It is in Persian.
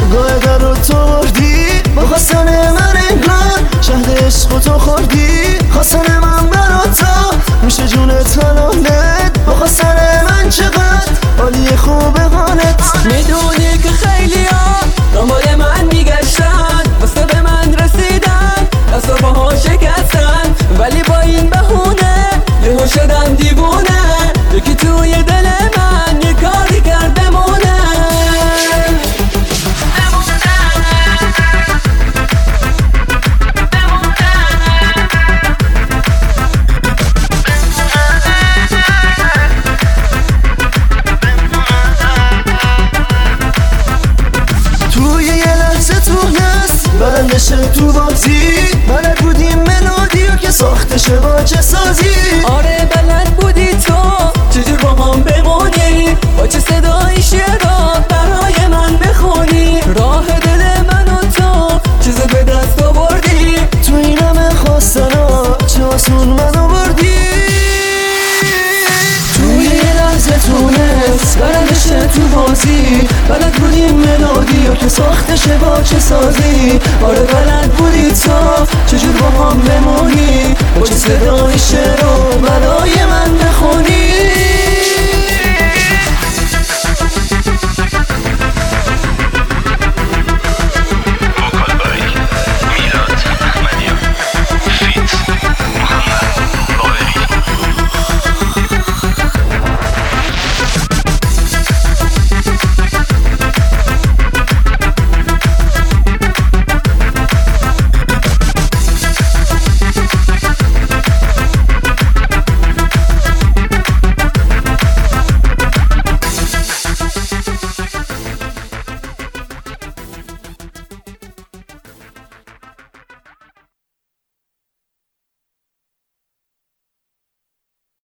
گاه در رو تو بردی با خواستن من انگار شهد عشق تو خوردی. خواستن من برا تو میشه جونت حلالت با خواستن من چقدر عالی خوبه حالت. میدونی که خیلی ها دنبال من میگشتن واسه به من رسیدن دست و پاها شکستن ولی با این بهونه یهو شدم دیوونه. یکی توی دل من یه کاری کرد بمونه. توی یه لحظه تونست برندشه تو بازی. بلد بودیم ملودیو که ساختشه با چه سازی. آره بلد بودی تو چجور با هم بمونی با چه صدایی شعرها برای من بخونی. راه دل من و تو چیز به دست آوردی. تو این همه خواستنا چه آسون منو بردی. توی یه لحظه تونست برندشه تو بازی. بلد بودیم ملودیو که ساختشه با چه سازی. آره بلد بودی تو چجور با هم بمونی با چه صدای شعر و برای من بخونی.